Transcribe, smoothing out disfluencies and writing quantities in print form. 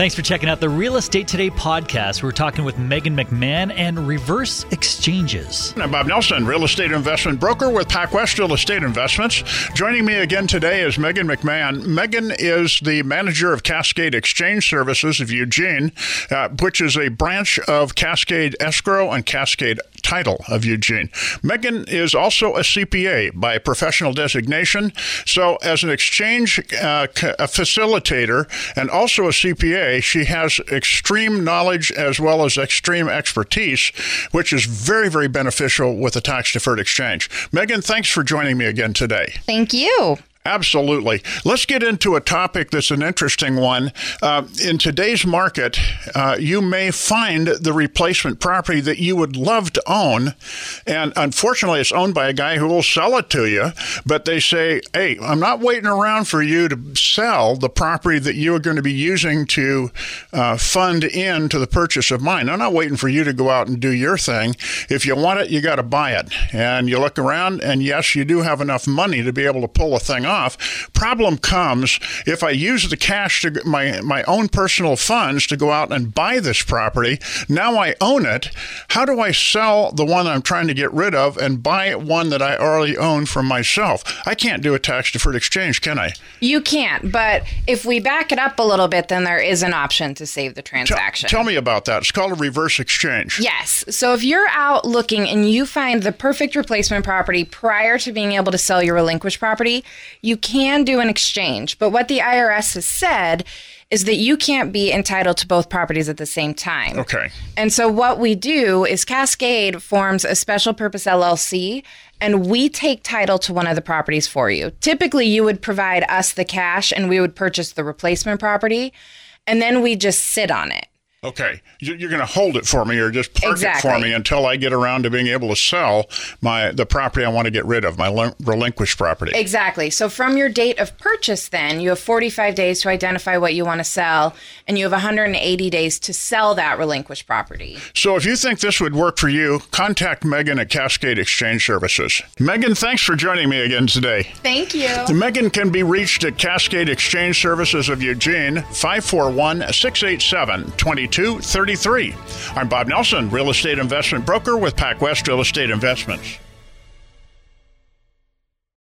Thanks for checking out the Real Estate Today podcast. We're talking with Megan McMahon and reverse exchanges. I'm Bob Nelson, real estate investment broker with PacWest Real Estate Investments. Joining me again today is Megan McMahon. Megan is the manager of Cascade Exchange Services of Eugene, which is a branch of Cascade Escrow and Cascade Title of Eugene. Megan is also a CPA by professional designation. So as an exchange facilitator and also a CPA, she has extreme knowledge as well as extreme expertise, which is very, very beneficial with a tax-deferred exchange. Megan, thanks for joining me again today. Thank you. Absolutely. Let's get into a topic that's an interesting one. In today's market, you may find the replacement property that you would love to own, and unfortunately, it's owned by a guy who will sell it to you, but they say, hey, I'm not waiting around for you to sell the property that you are going to be using to fund into the purchase of mine. I'm not waiting for you to go out and do your thing. If you want it, you got to buy it. And you look around, and yes, you do have enough money to be able to pull a thing off. Problem comes if I use the cash to my own personal funds to go out and buy this property. Now I own it. How do I sell the one I'm trying to get rid of and buy one that I already own for myself? I can't do a tax-deferred exchange, can I? You can't, but if we back it up a little bit, then there is an option to save the transaction. Tell me about that. It's called a reverse exchange. Yes. So if you're out looking and you find the perfect replacement property prior to being able to sell your relinquished property, you can do an exchange. But what the IRS has said is that you can't be entitled to both properties at the same time. Okay. And so what we do is Cascade forms a special purpose LLC, and we take title to one of the properties for you. Typically, you would provide us the cash, and we would purchase the replacement property, and then we just sit on it. Okay. You're going to hold it for me or just park it for me until I get around to being able to sell the property I want to get rid of, my relinquished property. Exactly. So from your date of purchase, then, you have 45 days to identify what you want to sell, and you have 180 days to sell that relinquished property. So if you think this would work for you, contact Megan at Cascade Exchange Services. Megan, thanks for joining me again today. Thank you. Megan can be reached at Cascade Exchange Services of Eugene, 541-687-2233. I'm Bob Nelson, real estate investment broker with PacWest Real Estate Investments.